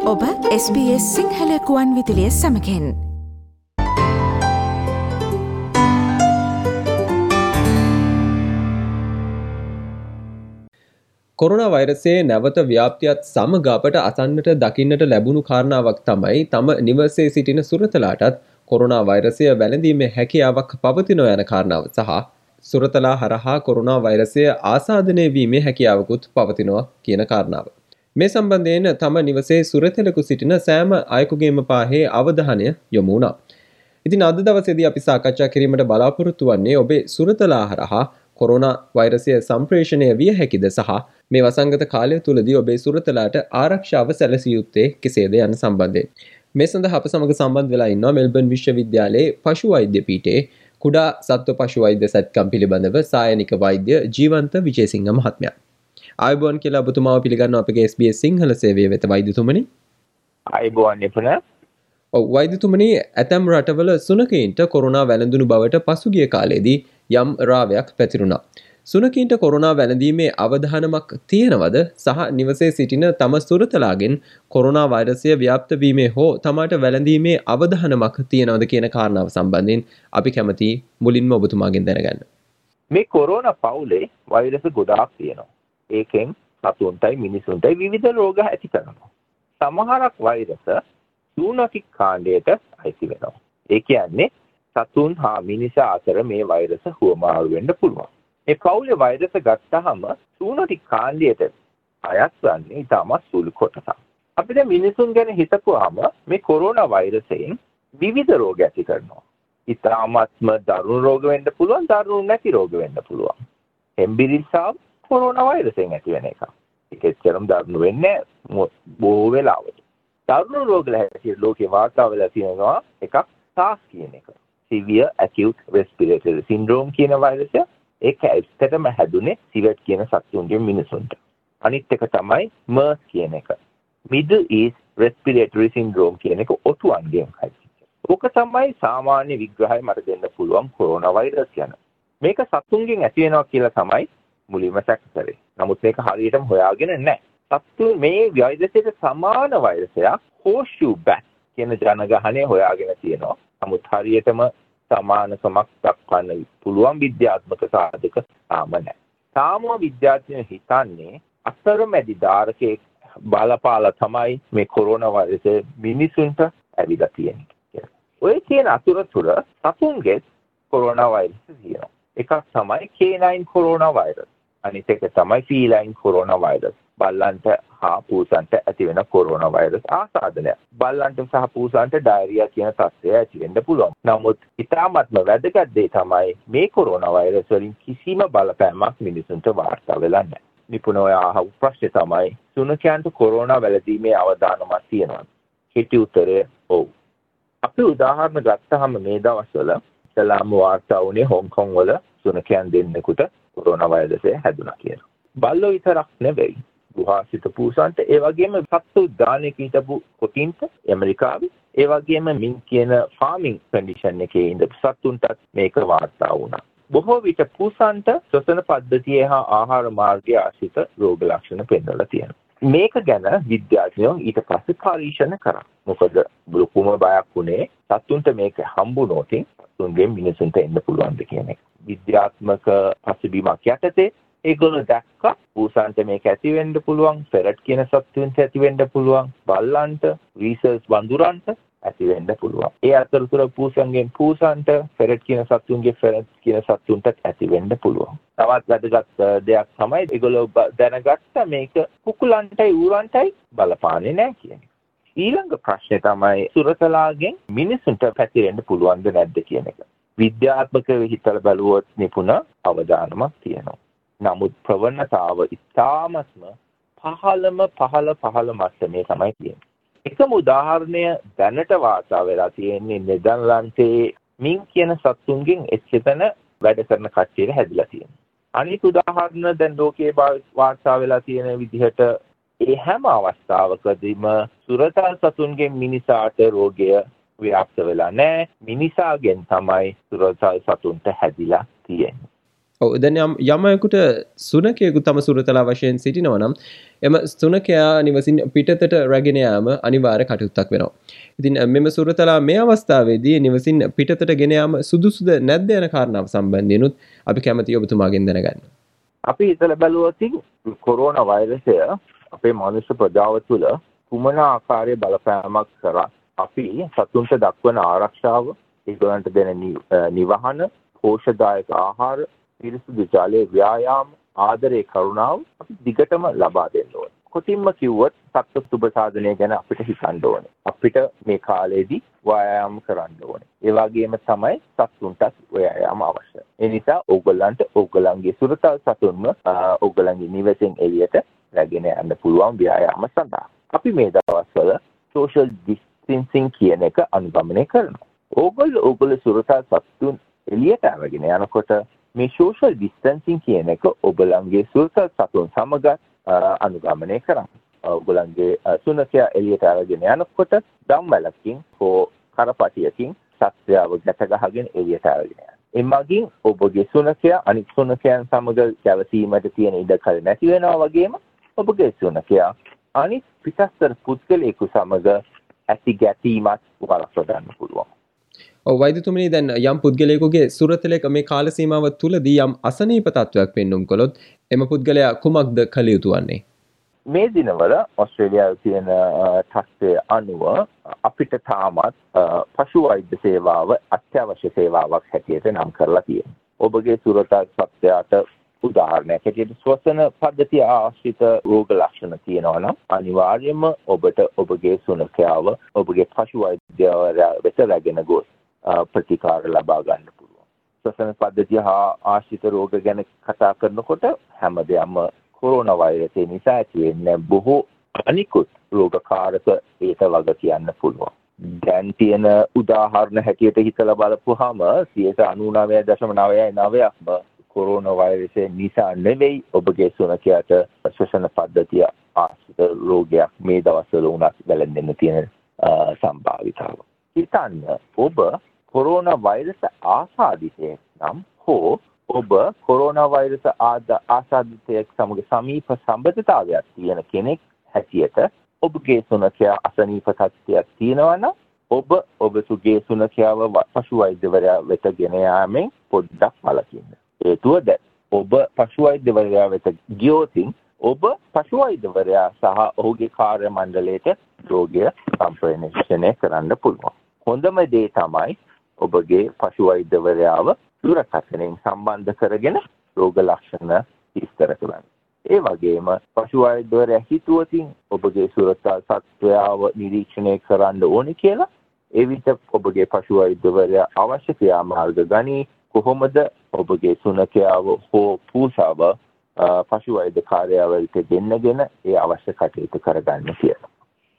ඔබ SBS සිංහල කුවන් විදුලිය සමඟෙන් corona වෛරසයේ නැවත ව්‍යාප්තියත් සමග අපට අසන්නට දකින්නට ලැබුණු කාරණාවක් තමයි තම නිවසේ සිටින සුරතලාටත් කොරෝනා වෛරසය වැළඳීමේ හැකියාවක් පවතිනවා යන කාරණාව සහ සුරතලා හරහා කොරෝනා වෛරසය ආසාදනය වීමේ හැකියාවකුත් පවතිනවා කියන කාරණාව. මේ සම්බන්ධයෙන් තම නිවසේ සුරතලෙකු සිටින සෑම අයෙකුගේම පාහේ අවධානය යොමු වුණා. ඉතින් අද දවසේදී අපි සාකච්ඡා කිරීමට බලාපොරොත්තු වන්නේ ඔබේ සුරතලා හරහා කොරෝනා වෛරසය සම්ප්‍රේෂණය විය හැකිද සහ මේ වසංගත කාලය තුලදී ඔබේ සුරතලාට ආරක්ෂාව සැලසිය යුත්තේ කෙසේද යන සම්බන්ධයෙන් මේ සඳහා අප සමග සම්බන්ධ වෙලා ඉන්නවා මෙල්බර්න් විශ්වවිද්‍යාලයේ පශු වෛද්‍ය පීඨයේ කුඩා සත්ව පශු වෛද්‍ය සැත්කම් පිළිබඳව සායනික වෛද්‍ය ජීවන්ත විජේසිංහ මහත්මයා. ආයුබෝවන් කියලා ඔබතුමාව පිළිගන්නවා අපගේ SBS සිංහල සේවය වෙත වෛද්‍යතුමනි. ආයුබෝවන් නිපුණ. ඔව් වෛද්‍යතුමනි, ඇතැම් රටවල සුනකයින්ට කොරෝනා වැළඳුණු බවට පසුගිය කාලයේදී යම් රාවයක් පැතිරුණා. සුනකයින්ට කොරෝනා වැළඳීමේ අවධානමක් තියෙනවද සහ නිවසේ සිටින තම සුරතලාගෙන් කොරෝනා වෛරසය ව්‍යාප්ත වීමේ හෝ තමාට වැළඳීමේ අවධානමක් තියෙනවද කියන කාරණාව සම්බන්ධයෙන් අපි කැමති මුලින්ම ඔබතුමාගෙන් දැනගන්න. මේ කොරෝනා පවුලේ වෛරස් ගොඩාක් තියෙනවා. ඒකෙන් සතුන්ටයි මිනිසුන්ටයි විවිධ රෝග ඇති කරනවා. සමහරක් වෛරස් සූනකික් කාණ්ඩයට අයිති වෙනවා. ඒ කියන්නේ සතුන් හා මිනිසා අතර මේ වෛරස හුවමාරු වෙන්න පුළුවන්. මේ පවුලේ වෛරස ගත්තාම සූනකික් කාණ්ඩයට අයත් වන්නේ ඉතාමත් සුළු කොටසක්. අපිට මිනිසුන් ගැන හිතපුවාම මේ කොරෝනා වෛරසයෙන් විවිධ රෝග ඇති කරනවා. ඉතාමත්ම දරුණු රෝග වෙන්න පුළුවන්, දරුණු නැති රෝග වෙන්න පුළුවන්. හෙම්බිරිස්සාව කොරෝනා වෛරසයෙන් ඇති වෙන එක. ඒක එච්චරම දරුණු වෙන්නේ බොහෝ වෙලාවට. දරුණු රෝග හැටියට ලෝකේ වාර්තා වෙලා තියෙනවා එකක් SARS කියන එක. Severe Acute Respiratory Syndrome කියන වෛරසය. ඒක ඇත්තටම හැදුනේ සිවට් කියන සත්තුන්ගේ මිනිසුන්ට. අනිත් එක තමයි MERS කියන එක. Middle East Respiratory Syndrome කියන එක ඔටුවන්ගෙන් හැදිච්ච. ඕක තමයි සාමාන්‍ය විග්‍රහය මට දෙන්න පුළුවන් කොරෝනා වෛරස් ගැන. මේක සත්තුන්ගෙන් ඇති වෙනවා කියලා තමයි මුලින්ම සැක කරේ. නමුත් මේක හරියටම හොයාගෙන නැහැ. සත්තු මේ වෛරසයට සමාන වෛරසයක් horseshoe bat කියන ජනගහනය හොයාගෙන තියෙනවා. නමුත් හරියටම සමානකමක් දක්වන්න පුළුවන් විද්‍යාත්මක සාධක තාම නැහැ. තාම විද්‍යාඥයෝ හිතන්නේ අතරමැදි ධාරකයේ බලපාලා තමයි මේ කොරෝනා වෛරසය මිනිසුන්ට ඇවිල්ලා තියෙන්නේ කියලා. ඔය කියන අතුරතුර සතුන්ගේ කොරෝනා වෛරසය තියෙනවා. එකක් තමයි K9 කොරෝනා වෛරස්. අනිත් එක තමයි feline කොරෝනා වෛරස්. බල්ලන්ට හා පූසන්ට ඇති වෙන කොරෝනා වෛරස් ආසාදනය. බල්ලන්ට සහ පූසන්ට ඩයරියා කියන තත්ත්වය ඇති වෙන්න පුළුවන්. නමුත් ඉතාමත්ම වැදගත් දේ තමයි මේ කොරෝනා වෛරස් වලින් කිසිම බලපෑමක් මිනිසුන්ට වාර්තා වෙලා නැහැ. නිපුණෝ අහපු ප්‍රශ්නේ තමයි සුනකයන්ට කොරෝනා වැළඳීමේ අවදානමක් තියෙනවද? කෙටි උත්තරය ඔව්. අපි උදාහරණ ගත්තාම මේ දවස්වල ඉස්ලාම් වාර්තා වුණේ හොංකොං වල සුනකයන් දෙන්නෙකුට කොරෝනා වෛරසය හැදුනා කියලා. බල්ලෝ විතරක් නෙවෙයි. ගුහාසිත පූසන්ට, ඒ වගේම සත්තු දානෙක හිටපු කොටින්ට ඇමරිකාවේ, ඒ වගේම මින් කියන ෆාමින් කන්ඩිෂන් එකේ ඉඳපු සත්තුන්ටත් මේක වාර්තා වුණා. බොහෝ විට පූසන්ට ශ්වසන පද්ධතිය හා ආහාර මාර්ගය ආශ්‍රිත රෝග ලක්ෂණ පෙන්වලා තියෙනවා. මේක ගැන විද්‍යාඥයෝ ඊට පස්සේ පරීක්ෂණ කරා. මොකද ලොකුම බයක් උනේ සත්තුන්ට මේක හම්බුනොතින් සත්තුන්ගෙන් මිනිසුන්ට එන්න පුළුවන්ද කියන එක. විද්‍යාත්මක පසුබිමක් යටතේ ඒගොල්ලෝ දැක්කා පූසන්ට මේක ඇති වෙන්න පුළුවන්, ෆෙරට් කියන සත්තුන්ට ඇති වෙන්න පුළුවන්, බල්ලන්ට, රීසර්ච් වඳුරන්ට ඇති වෙන්න පුළුවන්. ඒ අතරතුර පූසන්ගෙන් පූසන්ට, ෆෙරට් කියන සත්තුන්ගේ ෆෙරට් කියන සත්තුන්ට ඇති වෙන්න පුළුවන්. තවත් වැදගත් දෙයක් තමයි ඒගොල්ලෝ දැනගත්ත මේක කුකුලන්ටයි ඌරන්ටයි බලපාන්නේ නැහැ කියන එක. ඊළඟ ප්‍රශ්නේ තමයි සුරතලාගෙන් මිනිසුන්ට පැතිරෙන්න පුළුවන්ද නැද්ද කියන එක. විද්‍යාත්මකව හිතලා බලුවොත් නිපුණ අවදානමක් තියෙනවා. නමුත් ප්‍රවණතාව ඉතාමත්ම පහළ මට්ටමේ තමයි තියෙන්නේ. එකම උදාහරණය දැනට වාර්තා වෙලා තියෙන්නේ නෙදර්ලන්තයේ මින් කියන සත්තුන්ගෙන් එච්චතන වැඩ කරන කට්ටියට හැදිලා තියෙනවා. අනිත් උදාහරණ දැන් ලෝකයේ වාර්තා වෙලා තියෙන විදිහට ඒ හැම අවස්ථාවකදීම සුරතල් සතුන්ගෙන් මිනිසාට රෝගය ව්‍යාප්ත වෙලා නැහැ. මිනිසාගෙන් තමයි සුරතල් සතුන්ට හැදිලා තියෙන්නේ. ඔව් දැන් යමයෙකුට සුනකයෙකු තම සුරතලා වශයෙන් සිටිනවා නම් එම සුනකයා නිවසින් පිටතට රැගෙන යාම අනිවාර්ය කටයුත්තක් වෙනවා. ඉතින් මෙම සුරතලා මේ අවස්ථාවේදී නිවසින් පිටතට ගෙන යාම සුදුසුද නැද්ද යන කාරණාව සම්බන්ධයෙන්ුත් අපි කැමැති ඔබතුමාගෙන් දැනගන්න. අපි හිතලා බැලුවොත් කොරෝනා වෛරසය අපේ මනුෂ්‍ය ප්‍රජාව තුළ කුමන ආකාරයේ බලපෑමක් කරා අපි සතුන්ට දක්වන ආරක්ෂාව, ඒගොල්ලන්ට දෙන නිවහන, පෝෂදායක ආහාර, පිරිසිදු ජලය, ව්‍යායාම, ආදරේ, කරුණාව අපි දිගටම ලබා දෙන්න ඕනේ. කොටින්ම කිව්වොත් සත්ව සුබ සාධනය ගැන අපිට හිතන්න ඕනේ. අපිට මේ කාලේදී ව්‍යායාම කරන්න ඕනේ. ඒ වගේම තමයි සතුන්ටත් ව්‍යායාම අවශ්‍යයි. ඒ නිසා ඕගොල්ලන්ට ඕගොල්ලන්ගේ සුරතල් සතුන්ව ඕගොල්ලන්ගේ නිවසෙන් එළියට රැගෙන යන්න පුළුවන් ව්‍යායාම සඳහා. අපි මේ දවස්වල social distancing කියන එක අනුගමනය කරනවා. ඕගොල්ලෝ සුරතල් සතුන් එළියට අරගෙන යනකොට මේ social distancing කියන එක ඔබලන්ගේ සුරතල් සතුන් සමග අනුගමනය කරන්න. ඔබලන්ගේ සුනකයා එළියට අරගෙන යනකොට ධම්වැලකින් හෝ කරපටියකින් සත්‍යව ගැට ගහගෙන එළියට අරගෙන යන්න. එමගින් ඔබගේ සුනකයා අනිත් සුනකයන් සමග ගැවසීමට තියෙන ඉඩකඩ නැති වෙනවා වගේම ඔබගේ සුනකයා අනිත් පිටස්තර පුද්ගලයෙකු සමග ඇති ගැටීමත් වළක්වා ගන්න පුළුවන්. ඔව් වෛද්‍යතුමනි දැන් යම් පුද්ගලයෙකුගේ සුරතලයක මේ කාල සීමාව තුළදී යම් අසනීප තත්වයක් පෙන්නුම් කළොත් එම පුද්ගලයා කුමක්ද කළ යුතු වන්නේ? මේ දිනවල ඔස්ට්‍රේලියාවේ තියෙන තත්ත්වය අනුව අපිට තාමත් පශු වෛද්‍ය සේවාව අත්‍යවශ්‍ය සේවාවක් හැටියට නම් කරලා තියෙනවා. ඔබගේ සුරතල් සත්‍යයට උදාහරණයක් හැටියට ශ්වසන පද්ධතිය ආශ්‍රිත රෝග ලක්ෂණ තියෙනවා නම් අනිවාර්යයෙන්ම ඔබට ඔබගේ සුනකයාව ඔබගේ පශු වෛද්‍යවරයා වෙත රැගෙන ගොස් ප්‍රතිකාර ලබා ගන්න පුළුවන්. ශ්වසන පද්ධතිය හා ආශ්‍රිත රෝග ගැන කතා කරනකොට හැමදේම කොරෝනා වෛරසය නිසා ඇති වෙන බොහෝ අනිකුත් රෝගකාරක ඒත වග කියන්න පුළුවන්. දැන් තියෙන උදාහරණ හැටියට හිතලා බලපුවාම 99.99%ක්ම කොරෝනා වෛරසය නිසා නෙවෙයි ඔබගේ සුනකයාට ශ්වසන පද්ධතිය ආශ්‍රිත රෝගයක් මේ දවස්වල උනත් වැළඳෙන්න තියෙන සම්භාවිතාව. හිතන්න ඔබ කොරෝනා වෛරස ආසාදිතයෙක් නම් හෝ ඔබ කොරෝනා වෛරස ආසාදිතයෙක් සමග සමීප සම්බන්ධතාවයක් තියෙන කෙනෙක් හැටියට ඔබගේ සුනකයා අසනීප තත්ත්වයක් තියෙනවා නම් ඔබ ඔබගේ සුනකයාව පශු වෛද්‍යවරයා වෙත ගෙන යාමෙන් පොඩ්ඩක් වළකින්න. හේතුව දැන් ඔබ පශු වෛද්‍යවරයා වෙත ගියොතින් ඔබ පශු වෛද්‍යවරයා සහ ඔහුගේ කාර්ය මණ්ඩලයට රෝගය සම්ප්‍රේෂණය කරන්න පුළුවන්. හොඳම දේ තමයි ඔබගේ පශු වෛද්‍යවරයාව දුරකථනයෙන් සම්බන්ධ කරගෙන රෝග ලක්ෂණ විස්තර කරන්න. ඒ වගේම පශු වෛද්‍යවරයා හිතුවතින් ඔබගේ සුරතල් සත්වයාව නිරීක්ෂණය කරන්න ඕනේ කියලා ඒ විට ඔබගේ පශු වෛද්‍යවරයා අවශ්‍ය ක්‍රියාමාර්ග ගනී. කොහොමද ඔබගේ සුනකයාව හෝ පූසාව පශු වෛද්‍ය කාර්යාලයට ගෙන්නගෙන ඒ අවශ්‍ය කටයුතු කරගන්න කියලා.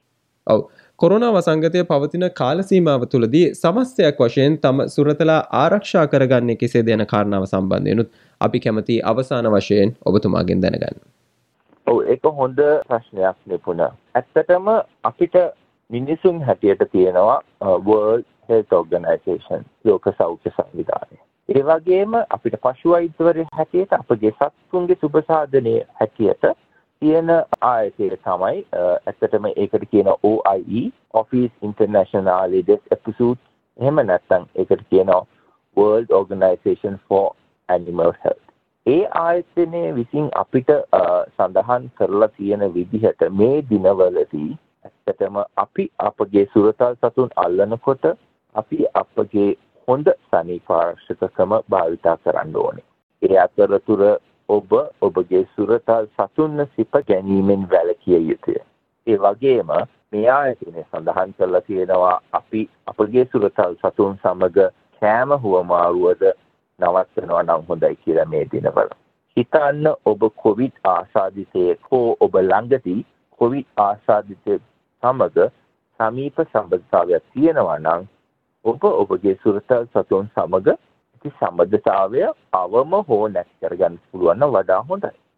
ඔව් කොරෝනා වසංගතය පවතින කාල සීමාව තුළදී සමස්තයක් වශයෙන් තම සුරතලා ආරක්ෂා කරගන්නේ කෙසේද යන කාරණාව සම්බන්ධයෙන්ුත් අපි කැමති අවසාන වශයෙන් ඔබතුමාගෙන් දැනගන්න. ඔව් ඒක හොඳ ප්‍රශ්නයක් නිපුණ. ඇත්තටම අපිට මිනිසුන් හැටියට තියෙනවා World Health Organization ලෝක සෞඛ්‍ය සංවිධානය. ඒ වගේම අපිට පශු වෛද්‍යවරයෙක් හැටියට අපගේ සත්තුන්ගේ සුබ සාධනයේ හැටියට තියෙන ආයතනය තමයි ඇත්තටම ඒකට කියන OIE Office Internationale des Episodes. එහෙම නැත්නම් ඒකට කියනවා World Organization for Animal Health. ඒ ආයතනයේ විසින් අපිට සඳහන් කරලා තියෙන විදිහට මේ දිනවලදී ඇත්තටම අපි අපගේ සුරතල් සතුන් අල්ලනකොට අපි අපගේ හොඳ සනීපාර්ශ්වකම භාවිතා කරන්න ඕනේ. ඒ අතරතුර ඔබ ඔබගේ සුරතල් සතුන්ව සිප ගැනීමෙන් වැළකිය යුතුය. ඒ වගේම මේ ආයතනය සඳහන් කරලා තියෙනවා අපි අපගේ සුරතල් සතුන් සමග කෑම හුවමාරුවද නවත්වනවා නම් හොඳයි කියලා මේ දිනවල. හිතන්න ඔබ කොවිඩ් ආසාදිතයෙක් හෝ ඔබ ළඟදී කොවිඩ් ආසාදිතයෙක් සමග සමීප සම්බන්ධතාවයක් තියෙනවා නම් ඔබ ඔබගේ සුරතල් සතුන් සමග සම්බන්ධතාවය අවම හෝ නැති කරගන්න පුළුවන් නම් වඩා හොඳයි.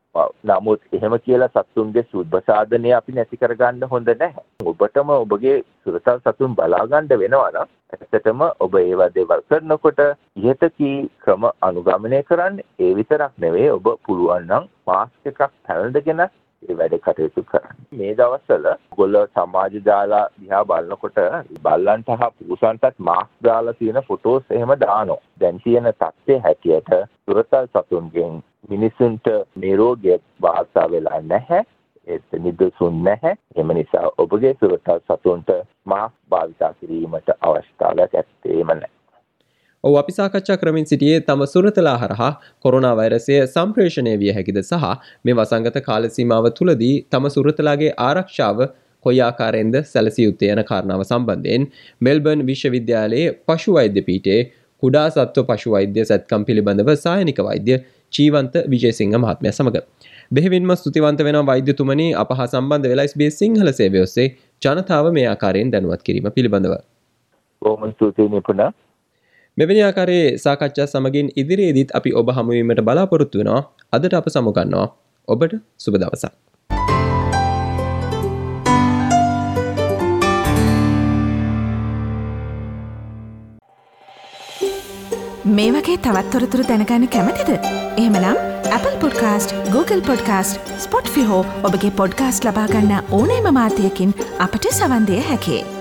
නමුත් එහෙම කියලා සතුන්ගේ සුබසාධනය අපි නැති කරගන්න හොඳ නැහැ. ඔබටම ඔබගේ සුරතල් සතුන් බලා ගන්න වෙනවා නම් ඇත්තටම ඔබ ඒවා දේවල් කරනකොට ඉහත කී ක්‍රම අනුගමනය කරන්න. ඒ විතරක් නෙවෙයි ඔබ පුළුවන් නම් මාස්ක් එකක් පැළඳගෙන ඒ වැඩ කටයුතු කරන්න. මේ දවස්වල ඔයගොල්ලෝ සමාජ ජාලා දිහා බලනකොට බල්ලන්ට හා පුරුෂන්ටත් මාස්ක් දාලා තියෙන ෆොටෝස් එහෙම දානවා. දැන් තියෙන තත්ත්වයේ හැටියට සුරතල් සතුන්ගෙන් මිනිසුන්ට මේ රෝගය වාර්තා වෙලා නැහැ. ඒත් නිදසුන් නැහැ. එම නිසා ඔබගේ සුරතල් සතුන්ට මාස්ක් භාවිතා කිරීමට අවශ්‍යතාවයක් ඇත්තේම නැහැ. ඔව් අපි සාකච්ඡා කරමින් සිටියේ තම සුරතලා හරහා කොරෝනා වෛරසය සම්ප්‍රේෂණය විය හැකිද සහ මේ වසංගත කාල සීමාව තුලදී තම සුරතලාගේ ආරක්ෂාව කොයි ආකාරයෙන්ද සැලසිය යුත්තේ යන කාරණාව සම්බන්ධයෙන් මෙල්බර්න් විශ්වවිද්‍යාලයේ පශු වෛද්‍ය පීඨයේ කුඩා සත්ව පශු වෛද්‍ය සැත්කම් පිළිබඳව සායනික වෛද්‍ය චීවන්ත විජේසිංහ මහත්මයා සමග බෙහෙවින්ම ස්තුතිවන්ත වෙනවා වෛද්‍යතුමනි අප හා සම්බන්ධ වෙලා SBS සිංහල සේවය ඔස්සේ ජනතාව මේ ආකාරයෙන් දැනුවත් කිරීම පිළිබඳව. බොහොම ස්තුතියි නිපුණා. මෙවැනි ආකාරයේ සාකච්ඡා සමගින් ඉදිරියේදීත් අපි ඔබ හමු වීමට බලාපොරොත්තු වෙනවා. අදට අප සමුගන්නවා. ඔබට සුබ දවසක්. මේ වගේ තවත් තොරතුරු දැනගන්න කැමතිද? එහෙමනම් Apple Podcast, Google Podcast, Spotify හෝ ඔබගේ podcast ලබා ගන්න ඕනෑම මාධ්‍යයකින් අපට සවන් දෙන්න හැකියි.